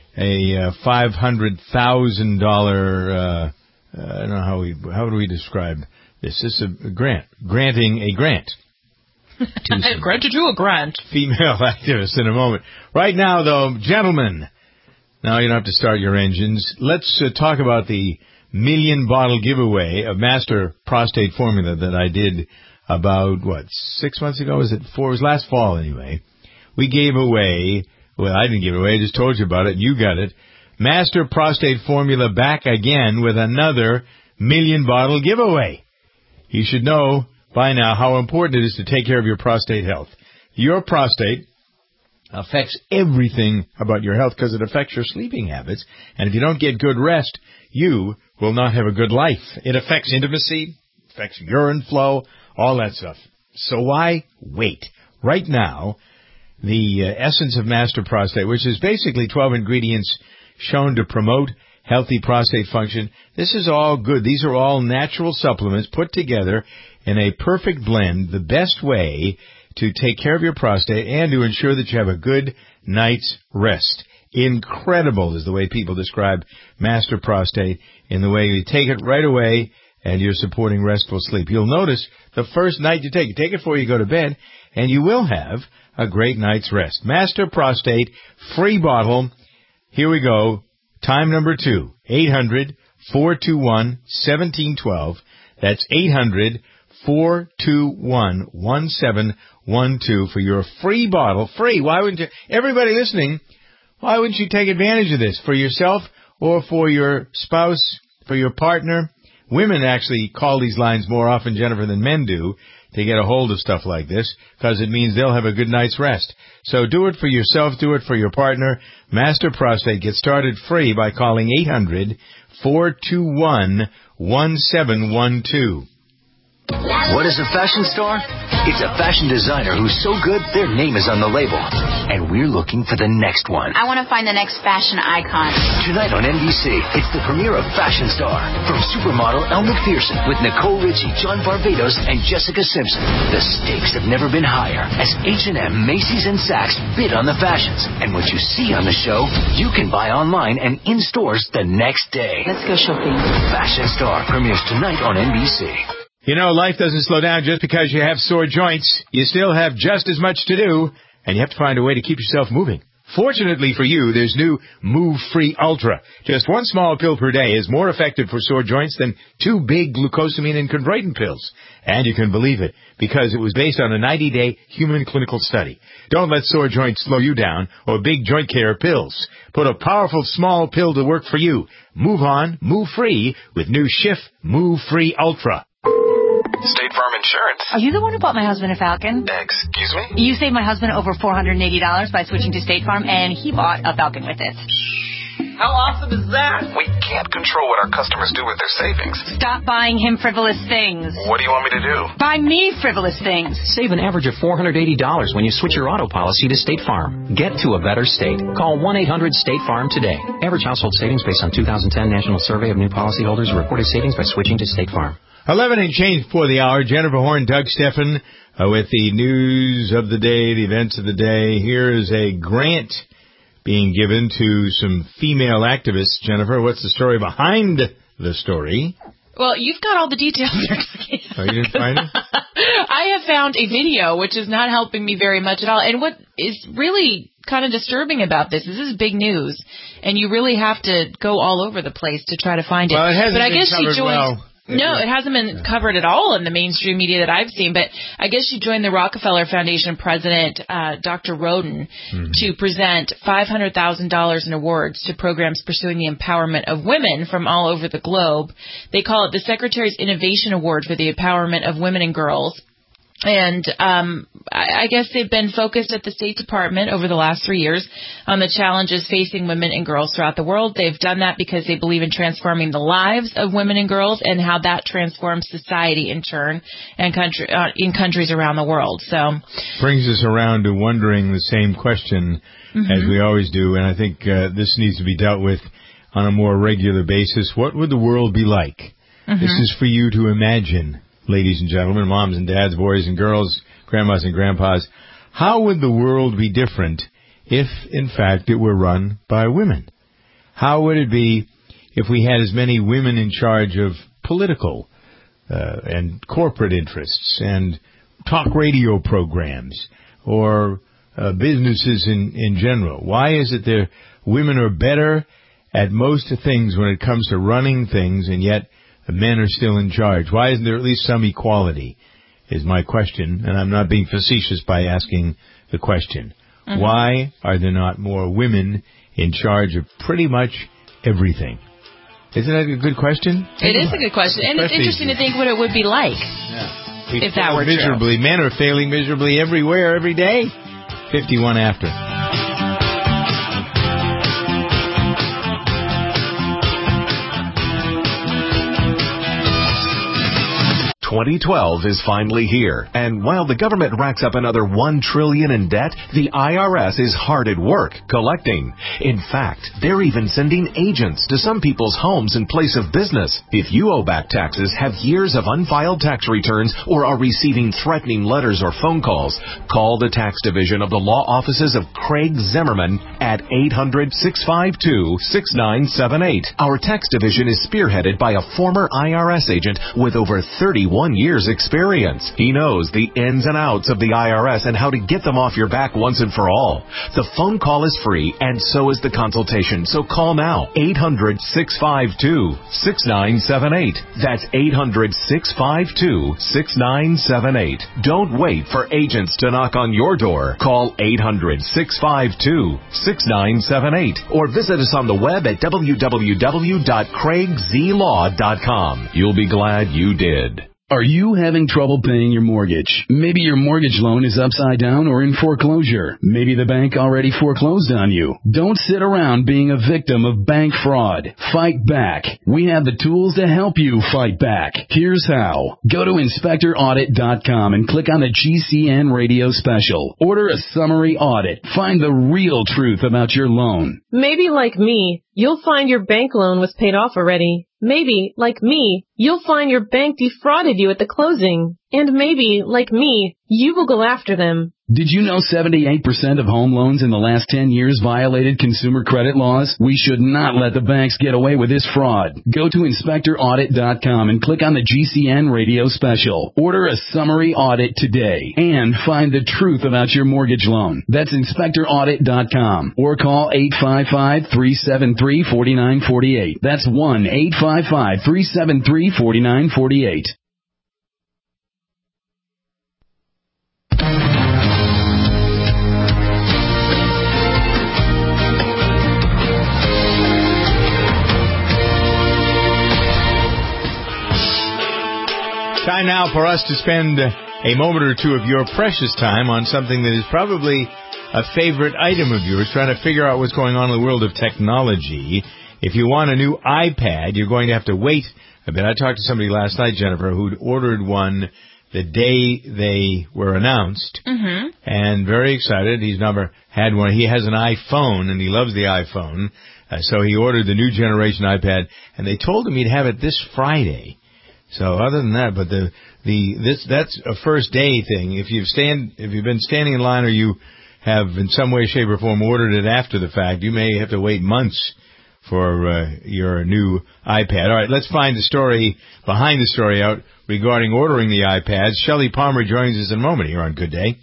a uh, five hundred thousand dollars, uh, uh, I don't know how we, how do we describe this? This is a grant, granting a grant. Granted you a grant. Female activists in a moment. Right now, though, gentlemen, now you don't have to start your engines. Let's uh, talk about the million bottle giveaway of Master Prostate Formula that I did about, what, six months ago? Was it four? It was last fall, anyway. We gave away... Well, I didn't give it away. I just told you about it. You got it. Master Prostate Formula back again with another million bottle giveaway. You should know by now how important it is to take care of your prostate health. Your prostate affects everything about your health because it affects your sleeping habits. And if you don't get good rest, you will not have a good life. It affects intimacy, affects urine flow, all that stuff. So why wait? Right now, the uh, essence of Master Prostate, which is basically twelve ingredients shown to promote healthy prostate function. This is all good. These are all natural supplements put together in a perfect blend, the best way to take care of your prostate and to ensure that you have a good night's rest. Incredible is the way people describe Master Prostate, in the way you take it right away and you're supporting restful sleep. You'll notice the first night you take it, take it before you go to bed, and you will have a great night's rest. Master Prostate, free bottle. Here we go. Time number two, eight hundred, four two one, one seven one two. That's eight hundred, four two one, one seven one two for your free bottle. Free. Why wouldn't you? Everybody listening, why wouldn't you take advantage of this for yourself or for your spouse, for your partner? Women actually call these lines more often, Jennifer, than men do to get a hold of stuff like this because it means they'll have a good night's rest. So do it for yourself. Do it for your partner. Master Prostate. Get started free by calling eight hundred, four two one, one seven one two. What is a fashion store? It's a fashion designer who's so good their name is on the label. And we're looking for the next one. I want to find the next fashion icon. Tonight on N B C, it's the premiere of Fashion Star. From supermodel Elle Macpherson with Nicole Richie, John Barbados, and Jessica Simpson. The stakes have never been higher as H and M, Macy's, and Saks bid on the fashions. And what you see on the show, you can buy online and in stores the next day. Let's go shopping. Fashion Star premieres tonight on N B C. You know, life doesn't slow down just because you have sore joints. You still have just as much to do, and you have to find a way to keep yourself moving. Fortunately for you, there's new Move Free Ultra. Just one small pill per day is more effective for sore joints than two big glucosamine and chondroitin pills. And you can believe it, because it was based on a ninety-day human clinical study. Don't let sore joints slow you down or big joint care pills. Put a powerful small pill to work for you. Move on, move free with new Schiff Move Free Ultra. State Farm Insurance. Are you the one who bought my husband a Falcon? Excuse me? You saved my husband over four hundred eighty dollars by switching to State Farm, and he bought a Falcon with it. How awesome is that? We can't control what our customers do with their savings. Stop buying him frivolous things. What do you want me to do? Buy me frivolous things. Save an average of four hundred eighty dollars when you switch your auto policy to State Farm. Get to a better state. Call one eight hundred state farm today. Average household savings based on two thousand ten National Survey of New Policyholders reported savings by switching to State Farm. eleven and change before the hour. Jennifer Horn, Doug Steffen uh, with the news of the day, the events of the day. Here is a grant being given to some female activists. Jennifer, what's the story behind the story? Well, you've got all the details there. Oh, you didn't find it? I have found a video, which is not helping me very much at all. And what is really kind of disturbing about this is this is big news, and you really have to go all over the place to try to find it. Well, it hasn't but I been guess she covered joined. well. No, it hasn't been covered at all in the mainstream media that I've seen, but I guess she joined the Rockefeller Foundation president, uh, Doctor Roden, mm-hmm. to present five hundred thousand dollars in awards to programs pursuing the empowerment of women from all over the globe. They call it the Secretary's Innovation Award for the Empowerment of Women and Girls. And um, I guess they've been focused at the State Department over the last three years on the challenges facing women and girls throughout the world. They've done that because they believe in transforming the lives of women and girls and how that transforms society in turn and country, uh, in countries around the world. So brings us around to wondering the same question mm-hmm. as we always do, and I think uh, this needs to be dealt with on a more regular basis. What would the world be like? Mm-hmm. This is for you to imagine. Ladies and gentlemen, moms and dads, boys and girls, grandmas and grandpas, how would the world be different if, in fact, it were run by women? How would it be if we had as many women in charge of political uh, and corporate interests and talk radio programs or uh, businesses in, in general? Why is it that women are better at most things when it comes to running things, and yet the men are still in charge? Why isn't there at least some equality, is my question, and I'm not being facetious by asking the question. Mm-hmm. Why are there not more women in charge of pretty much everything? Isn't that a good question? It is a good question, and it's interesting to think what it would be like yeah. if that were miserably. true. Men are failing miserably everywhere, every day. fifty-one after. twenty twelve is finally here, and while the government racks up another one trillion dollars in debt, the I R S is hard at work collecting. In fact, they're even sending agents to some people's homes in place of business. If you owe back taxes, have years of unfiled tax returns, or are receiving threatening letters or phone calls, call the tax division of the law offices of Craig Zimmerman at eight hundred, six five two, six nine seven eight. Our tax division is spearheaded by a former I R S agent with over thirty-one years experience. He knows the ins and outs of the I R S and how to get them off your back once and for all. The phone call is free, and so is the consultation, so call now. eight hundred, six five two, six nine seven eight. That's eight hundred, six five two, six nine seven eight. Don't wait for agents to knock on your door. Call eight hundred, six five two, six nine seven eight or visit us on the web at w w w dot craig z law dot com. You'll be glad you did. Are you having trouble paying your mortgage? Maybe your mortgage loan is upside down or in foreclosure. Maybe the bank already foreclosed on you. Don't sit around being a victim of bank fraud. Fight back. We have the tools to help you fight back. Here's how. Go to inspector audit dot com and click on the G C N radio special. Order a summary audit. Find the real truth about your loan. Maybe like me, you'll find your bank loan was paid off already. Maybe, like me, you'll find your bank defrauded you at the closing. And maybe, like me, you will go after them. Did you know seventy-eight percent of home loans in the last ten years violated consumer credit laws? We should not let the banks get away with this fraud. Go to inspector audit dot com and click on the G C N radio special. Order a summary audit today and find the truth about your mortgage loan. That's inspector audit dot com or call eight five five, three seven three, four nine four eight. That's one eight five five, three seven three, four nine four eight. Time now for us to spend a moment or two of your precious time on something that is probably a favorite item of yours, trying to figure out what's going on in the world of technology. If you want a new iPad, you're going to have to wait a bit. I talked to somebody last night, Jennifer, who'd ordered one the day they were announced, mm-hmm. and very excited. He's never had one. He has an iPhone, and he loves the iPhone, uh, so he ordered the new generation iPad, and they told him he'd have it this Friday. So other than that, but the the this that's a first day thing. If you've stand if you've been standing in line or you have in some way, shape, or form ordered it after the fact, you may have to wait months for uh, your new iPad. All right, let's find the story behind the story out regarding ordering the iPads. Shelley Palmer joins us in a moment here on Good Day.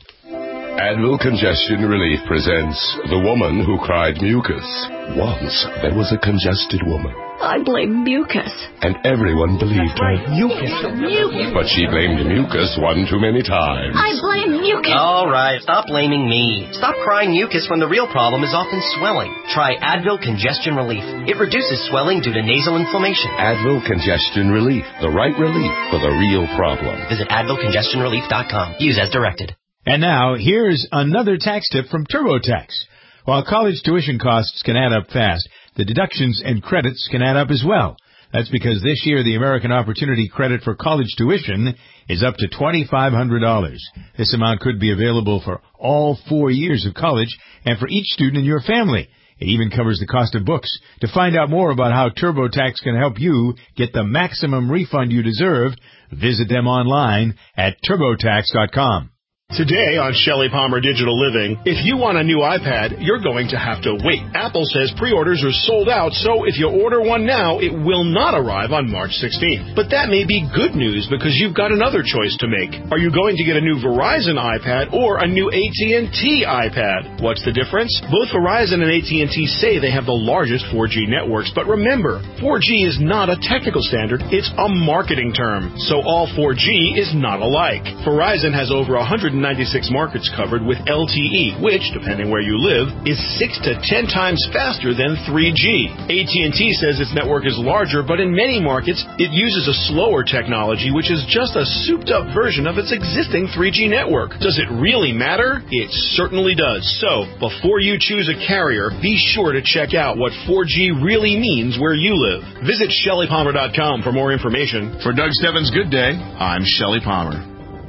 Advil Congestion Relief presents The Woman Who Cried Mucus. Once there was a congested woman. I blame mucus. And everyone believed her. Mucus. Mucus. But she blamed mucus one too many times. I blame mucus. All right, stop blaming me. Stop crying mucus when the real problem is often swelling. Try Advil Congestion Relief. It reduces swelling due to nasal inflammation. Advil Congestion Relief. The right relief for the real problem. Visit advil congestion relief dot com. Use as directed. And now, here's another tax tip from TurboTax. While college tuition costs can add up fast, the deductions and credits can add up as well. That's because this year the American Opportunity Credit for college tuition is up to twenty-five hundred dollars. This amount could be available for all four years of college and for each student in your family. It even covers the cost of books. To find out more about how TurboTax can help you get the maximum refund you deserve, visit them online at turbotax dot com. Today on Shelley Palmer Digital Living, if you want a new iPad, you're going to have to wait. Apple says pre-orders are sold out, so if you order one now, it will not arrive on March sixteenth. But that may be good news because you've got another choice to make. Are you going to get a new Verizon iPad or a new A T and T iPad? What's the difference? Both Verizon and A T and T say they have the largest four G networks, but remember, four G is not a technical standard, it's a marketing term. So all four G is not alike. Verizon has over one hundred ninety-six markets covered with L T E, which, depending where you live, is six to ten times faster than three G. A T and T says its network is larger, but in many markets, it uses a slower technology, which is just a souped-up version of its existing three G network. Does it really matter? It certainly does. So, before you choose a carrier, be sure to check out what four G really means where you live. Visit Shelley Palmer dot com for more information. For Doug Stebbins' Good Day, I'm Shelley Palmer.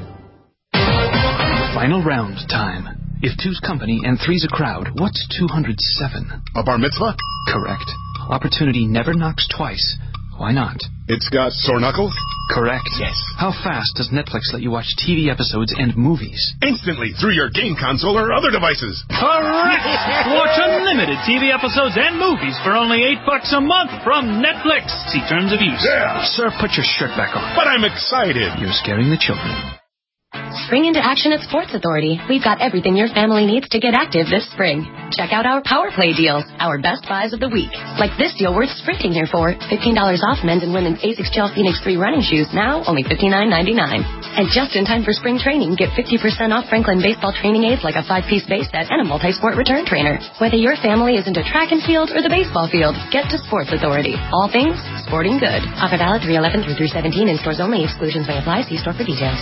Final round time. If two's company and three's a crowd, what's two hundred seven? A bar mitzvah? Correct. Opportunity never knocks twice. Why not? It's got sore knuckles? Correct. Yes. How fast does Netflix let you watch T V episodes and movies? Instantly, through your game console or other devices. Correct! Watch unlimited T V episodes and movies for only eight bucks a month from Netflix. See terms of use. Yeah. Sir, put your shirt back on. But I'm excited. You're scaring the children. Spring into action at Sports Authority. We've got everything your family needs to get active this spring. Check out our Power Play deals, our best buys of the week. Like this deal worth sprinting here for. fifteen dollars off men's and women's ASICS Gel Phoenix three running shoes, now only fifty-nine ninety-nine. And just in time for spring training, get fifty percent off Franklin baseball training aids like a five-piece base set and a multi-sport return trainer. Whether your family is into track and field or the baseball field, get to Sports Authority. All things sporting good. Offer valid three eleven through three seventeen in stores only. Exclusions may apply. See store for details.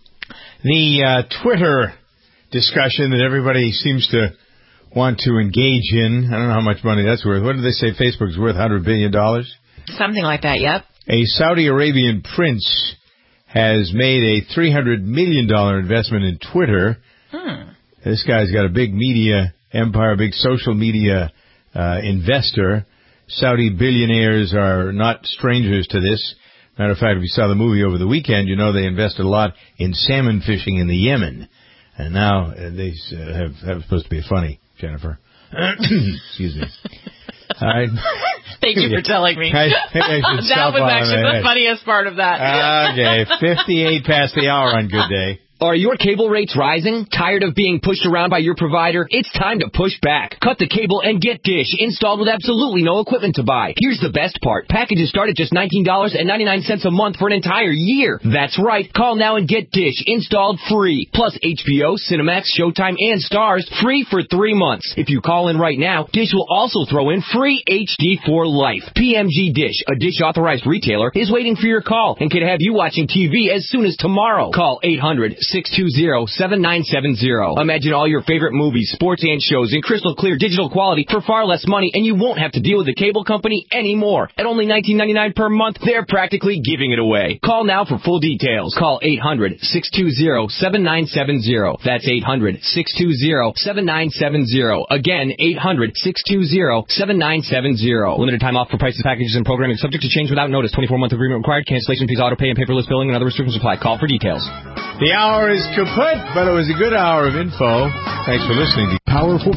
The uh, Twitter discussion that everybody seems to want to engage in, I don't know how much money that's worth. What did they say Facebook's worth, one hundred billion dollars? Something like that, yep. A Saudi Arabian prince has made a three hundred million dollars investment in Twitter. Hmm. This guy's got a big media empire, big social media uh, investor. Saudi billionaires are not strangers to this. Matter of fact, if you saw the movie over the weekend, you know they invested a lot in salmon fishing in the Yemen. And now uh, they uh, have, have supposed to be funny, Jennifer. Excuse me. I, Thank you for telling me. I, I that was actually the funniest part of that. Okay, fifty-eight past the hour on Good Day. Are your cable rates rising? Tired of being pushed around by your provider? It's time to push back. Cut the cable and get Dish installed with absolutely no equipment to buy. Here's the best part. Packages start at just nineteen ninety-nine a month for an entire year. That's right. Call now and get Dish installed free. Plus H B O, Cinemax, Showtime, and Stars free for three months. If you call in right now, Dish will also throw in free H D for life. P M G Dish, a Dish authorized retailer, is waiting for your call and can have you watching T V as soon as tomorrow. Call eight hundred, six two zero, seven nine seven zero. Imagine all your favorite movies, sports, and shows in crystal clear digital quality for far less money, and you won't have to deal with the cable company anymore. At only nineteen ninety-nine per month, they're practically giving it away. Call now for full details. Call eight hundred, six two zero, seven nine seven zero. That's eight hundred, six two zero, seven nine seven zero. Again, eight hundred, six two zero, seven nine seven zero. Limited time offer, prices, packages, and programming subject to change without notice. twenty-four month agreement required. Cancellation fees, auto pay, and paperless billing and other restrictions apply. Call for details. The hour is kaput, but it was a good hour of info. Thanks for listening to Powerful